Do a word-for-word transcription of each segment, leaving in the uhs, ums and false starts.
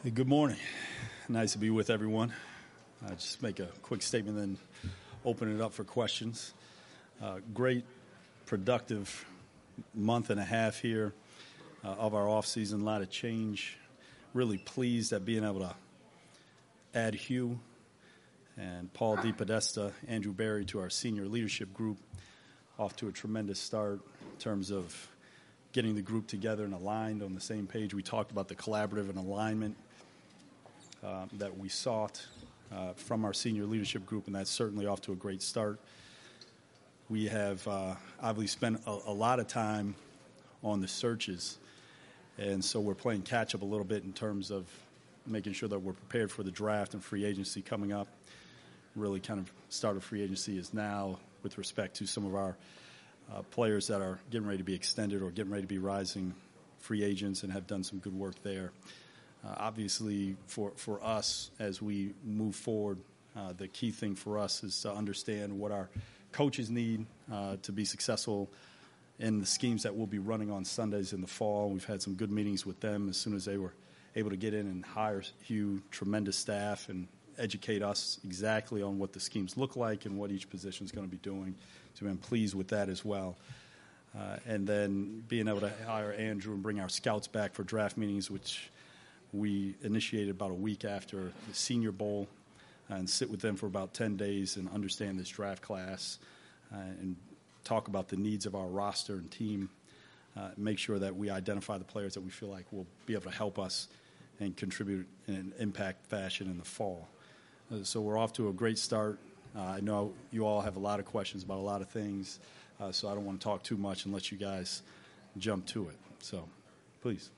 Good morning. Nice to be with everyone. Uh, just make a quick statement, then open it up for questions. Uh, great, productive month and a half here uh, of our off season. A lot of change. Really pleased at being able to add Hugh and Paul DePodesta, Andrew Berry to our senior leadership group. Off to a tremendous start in terms of getting the group together and aligned on the same page. We talked about the collaborative and alignment uh, that we sought uh, from our senior leadership group, and that's certainly off to a great start. We have uh, obviously spent a, a lot of time on the searches, and so we're playing catch-up a little bit in terms of making sure that we're prepared for the draft and free agency coming up. Really kind of start of free agency is now with respect to some of our uh, players that are getting ready to be extended or getting ready to be rising free agents and have done some good work there. Uh, obviously, for, for us, as we move forward, uh, the key thing for us is to understand what our coaches need uh, to be successful in the schemes that we'll be running on Sundays in the fall. We've had some good meetings with them as soon as they were able to get in and hire Hugh, tremendous staff, and educate us exactly on what the schemes look like and what each position is going to be doing. So I'm pleased with that as well. Uh, and then being able to hire Andrew and bring our scouts back for draft meetings, which we initiated about a week after the Senior Bowl, uh, and sit with them for about ten days and understand this draft class uh, and talk about the needs of our roster and team, uh, make sure that we identify the players that we feel like will be able to help us and contribute in an impact fashion in the fall. Uh, so we're off to a great start. Uh, I know you all have a lot of questions about a lot of things, uh, so I don't want to talk too much and let you guys jump to it. So, please.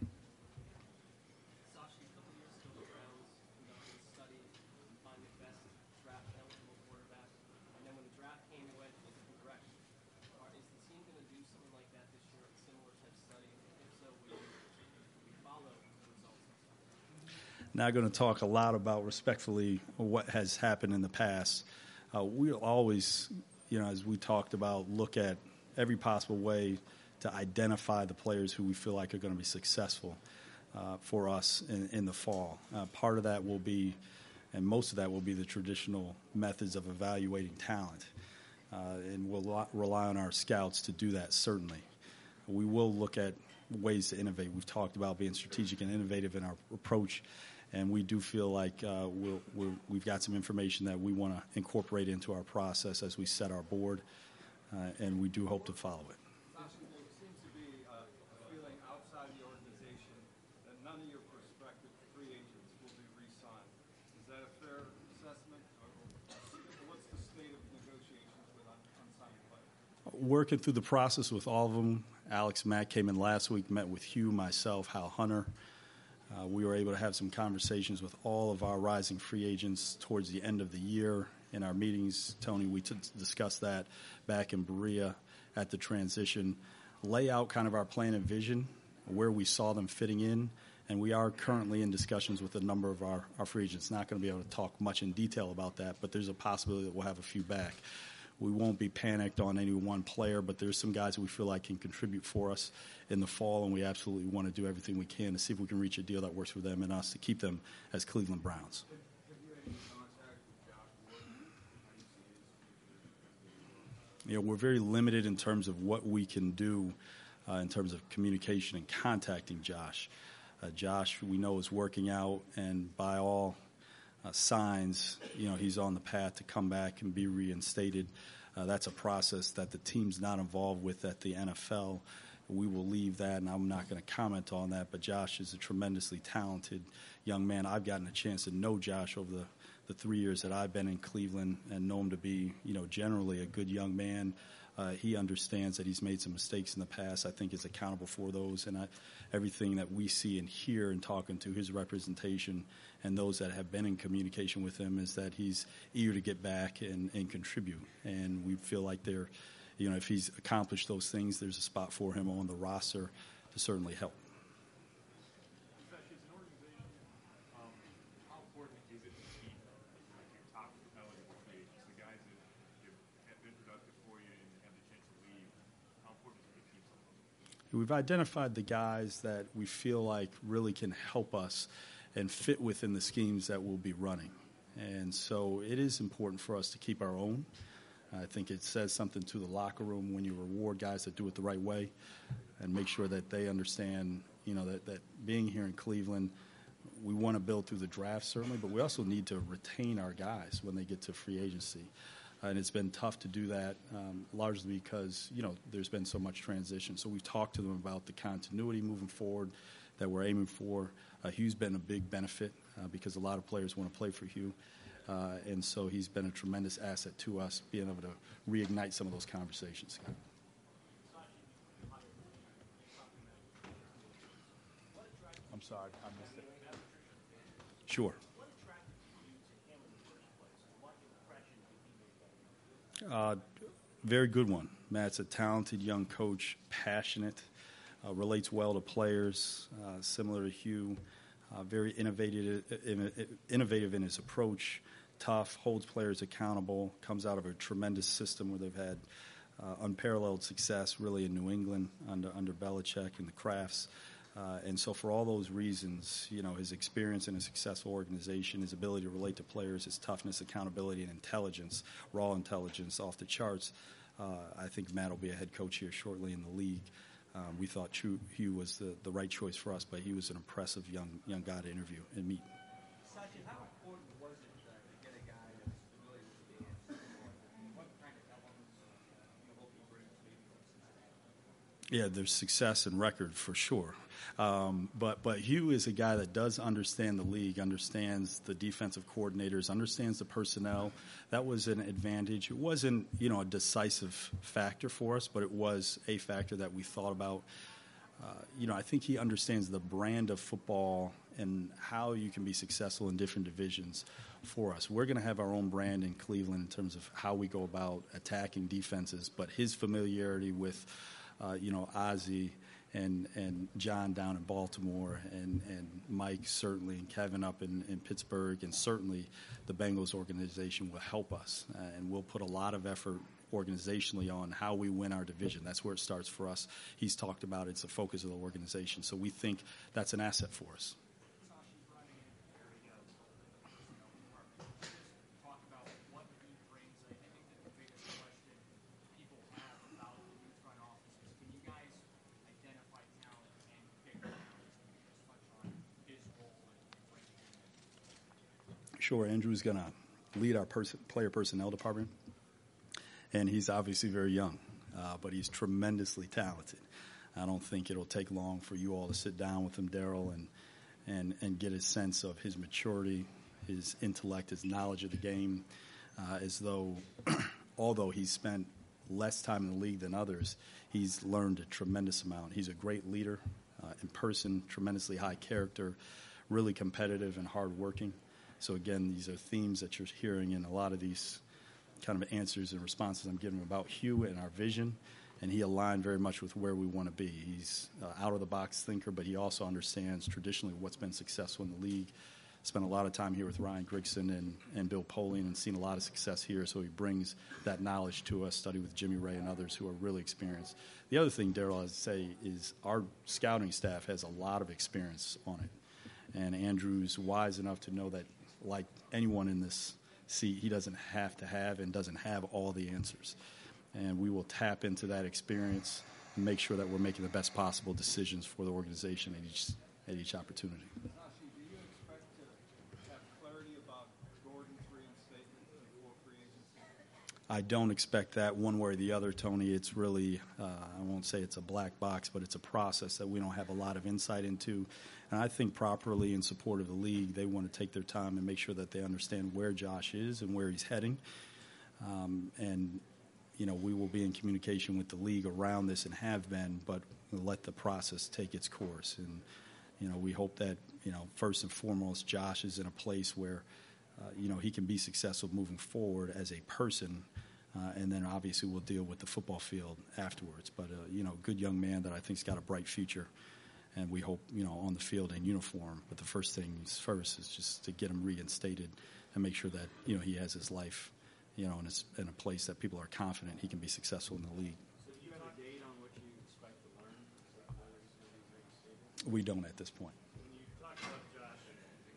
Not going to talk a lot about, respectfully, what has happened in the past. Uh, we'll always, you know, as we talked about, look at every possible way to identify the players who we feel like are going to be successful uh, for us in, in the fall. Uh, part of that will be, and most of that will be, the traditional methods of evaluating talent. Uh, and we'll rely on our scouts to do that, certainly. We will look at ways to innovate. We've talked about being strategic and innovative in our approach. And we do feel like uh, we'll, we'll, we've got some information that we want to incorporate into our process as we set our board, uh, and we do hope to follow it. There seems to be a feeling outside the organization that none of your prospective free agents will be re-signed. Is that a fair assessment? Or what's the state of negotiations with unsigned players? Working through the process with all of them. Alex Mack came in last week, met with Hugh, myself, Hal Hunter. Uh, we were able to have some conversations with all of our rising free agents towards the end of the year in our meetings. Tony, we t- discussed that back in Berea at the transition. Lay out kind of our plan and vision, where we saw them fitting in, and we are currently in discussions with a number of our, our free agents. Not going to be able to talk much in detail about that, but there's a possibility that we'll have a few back. We won't be panicked on any one player, but there's some guys that we feel like can contribute for us in the fall, and we absolutely want to do everything we can to see if we can reach a deal that works for them and us to keep them as Cleveland Browns. Have you had any contact with Josh Gordon? You know, we're very limited in terms of what we can do uh, in terms of communication and contacting Josh. Uh, Josh, we know, is working out, and by all Uh, signs, you know, he's on the path to come back and be reinstated. Uh, that's a process that the team's not involved with at the N F L. We will leave that, and I'm not going to comment on that, but Josh is a tremendously talented young man. I've gotten a chance to know Josh over the, the three years that I've been in Cleveland and know him to be, you know, generally a good young man. Uh, he understands that he's made some mistakes in the past. I think is accountable for those, and I, everything that we see and hear and talking to his representation and those that have been in communication with him is that he's eager to get back and, and contribute. And we feel like they're, you know, if he's accomplished those things, there's a spot for him on the roster to certainly help. We've identified the guys that we feel like really can help us and fit within the schemes that we'll be running. And so it is important for us to keep our own. I think it says something to the locker room when you reward guys that do it the right way and make sure that they understand, you know, that, that being here in Cleveland, we want to build through the draft, certainly, but we also need to retain our guys when they get to free agency. Uh, and it's been tough to do that, um, largely because, you know, there's been so much transition. So we've talked to them about the continuity moving forward that we're aiming for. Uh, Hugh's been a big benefit uh, because a lot of players want to play for Hugh. Uh, and so he's been a tremendous asset to us, being able to reignite some of those conversations. I'm sorry, I missed it. Sure. Uh, very good one. Matt's a talented young coach, passionate, uh, relates well to players, uh, similar to Hugh, uh, very innovative, innovative in his approach, tough, holds players accountable, comes out of a tremendous system where they've had uh, unparalleled success really in New England under, under Belichick and the Crafts. Uh, and so for all those reasons, you know, his experience in a successful organization, his ability to relate to players, his toughness, accountability, and intelligence, raw intelligence off the charts, uh, I think Matt will be a head coach here shortly in the league. Um, we thought True Hugh was the, the right choice for us, but he was an impressive young young guy to interview and meet. Sachin, how important was it uh, to get a guy that's familiar with the game? What kind of elements uh, you hope he brings maybe from Cincinnati? Yeah, there's success and record for sure. Um, but but Hugh is a guy that does understand the league, understands the defensive coordinators, understands the personnel. That was an advantage. It wasn't, you know, a decisive factor for us, but it was a factor that we thought about. Uh, you know, I think he understands the brand of football and how you can be successful in different divisions for us. We're going to have our own brand in Cleveland in terms of how we go about attacking defenses, but his familiarity with, uh, you know, Ozzie and and John down in Baltimore, and, and Mike certainly, and Kevin up in, in Pittsburgh, and certainly the Bengals organization will help us. Uh, and we'll put a lot of effort organizationally on how we win our division. That's where it starts for us. He's talked about it's a focus of the organization. So we think that's an asset for us. Sure, Andrew's going to lead our pers- player personnel department, and he's obviously very young, uh, but he's tremendously talented. I don't think it'll take long for you all to sit down with him, Daryl, and, and, and get a sense of his maturity, his intellect, his knowledge of the game, uh, as though, although he's spent less time in the league than others, he's learned a tremendous amount. He's a great leader uh, in person, tremendously high character, really competitive and hardworking. So, again, these are themes that you're hearing in a lot of these kind of answers and responses I'm giving about Hugh and our vision, and he aligned very much with where we want to be. He's uh, out-of-the-box thinker, but he also understands traditionally what's been successful in the league. Spent a lot of time here with Ryan Grigson and, and Bill Polian and seen a lot of success here, so he brings that knowledge to us, study with Jimmy Ray and others who are really experienced. The other thing, Daryl, I'd say is our scouting staff has a lot of experience on it, and Andrew's wise enough to know that, like anyone in this seat, he doesn't have to have and doesn't have all the answers. And we will tap into that experience and make sure that we're making the best possible decisions for the organization at each at each opportunity. Sashi, do you expect to have clarity about Gordon's reinstatement before free agency? I don't expect that one way or the other, Tony. It's really, uh, I won't say it's a black box, but it's a process that we don't have a lot of insight into. And I think properly in support of the league, they want to take their time and make sure that they understand where Josh is and where he's heading. Um, and, you know, we will be in communication with the league around this and have been, but we'll let the process take its course. And, you know, we hope that, you know, first and foremost, Josh is in a place where, uh, you know, he can be successful moving forward as a person. Uh, and then obviously we'll deal with the football field afterwards. But, uh, you know, good young man that I think's got a bright future. And we hope, you know, on the field in uniform. But the first things first is just to get him reinstated and make sure that, you know, he has his life, you know, in a, in a place that people are confident he can be successful in the league. So do you have a date on what you expect to learn? We don't at this point. When you talk about Josh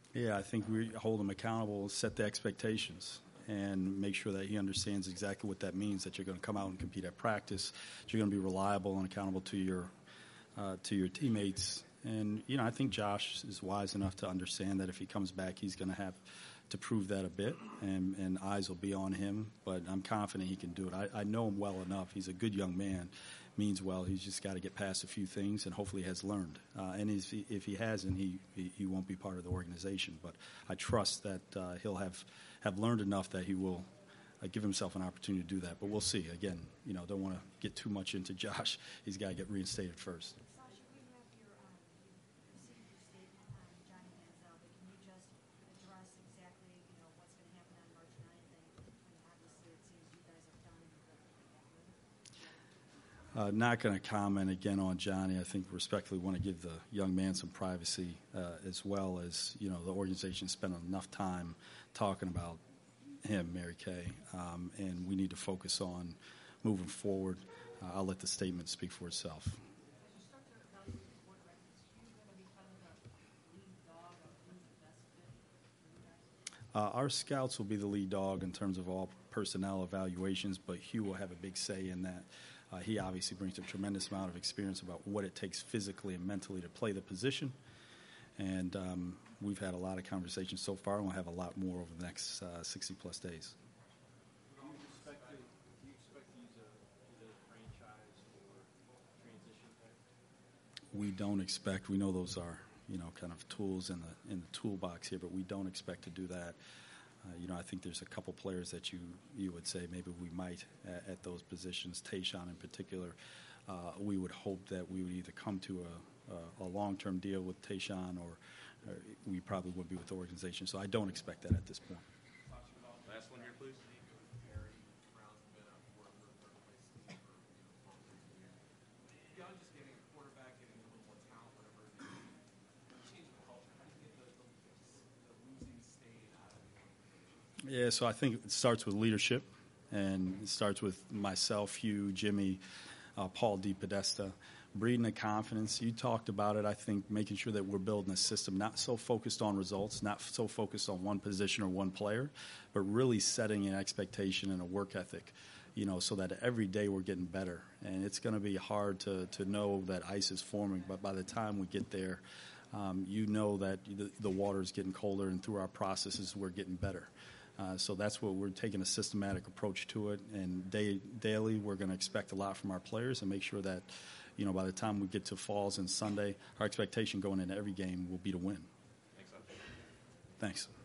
Yeah, I think we hold him accountable, set the expectations, and make sure that he understands exactly what that means, that you're going to come out and compete at practice, that you're going to be reliable and accountable to your uh, to your teammates. And, you know, I think Josh is wise enough to understand that if he comes back, he's going to have to prove that a bit, and, and eyes will be on him. But I'm confident he can do it. I, I know him well enough. He's a good young man, means well. He's just got to get past a few things, and hopefully has learned. Uh, and if he, if he hasn't, he, he, he won't be part of the organization. But I trust that uh, he'll have, have learned enough that he will uh, give himself an opportunity to do that. But we'll see. Again, you know, don't want to get too much into Josh. He's got to get reinstated first. Uh, not going to comment again on Johnny. I think respectfully want to give the young man some privacy, uh, as well as, you know, the organization spent enough time talking about him, Mary Kay, um, and we need to focus on moving forward. Uh, I'll let the statement speak for itself. Uh, our scouts will be the lead dog in terms of all personnel evaluations, but Hugh will have a big say in that. Uh, he obviously brings a tremendous amount of experience about what it takes physically and mentally to play the position. And um, we've had a lot of conversations so far, and we'll have a lot more over the next uh, sixty-plus days. Do you expect to, do you expect to use a, use a franchise for transition type? We don't expect. We know those are, you know, kind of tools in the in the toolbox here, but we don't expect to do that. Uh, you know, I think there's a couple players that you, you would say maybe we might at, at those positions. Tayshaun in particular, uh, we would hope that we would either come to a, a, a long-term deal with Tayshaun, or, or we probably would be with the organization. So I don't expect that at this point. Last one here, please. Beyond just getting a quarterback, getting a little more talent, whatever it is, change the culture. How do you get the, the, the losing stain out of the organization? Yeah, so I think it starts with leadership, and it starts with myself, Hugh, Jimmy, uh, Paul DePodesta, breeding the confidence. You talked about it, I think, making sure that we're building a system not so focused on results, not so focused on one position or one player, but really setting an expectation and a work ethic, you know, so that every day we're getting better. And it's going to be hard to, to know that ice is forming, but by the time we get there, um, you know that the, the water is getting colder, and through our processes, we're getting better. Uh, so that's what we're taking a systematic approach to it, and day, daily we're going to expect a lot from our players and make sure that, you know, by the time we get to Falls and Sunday, our expectation going into every game will be to win. Thanks, Thanks.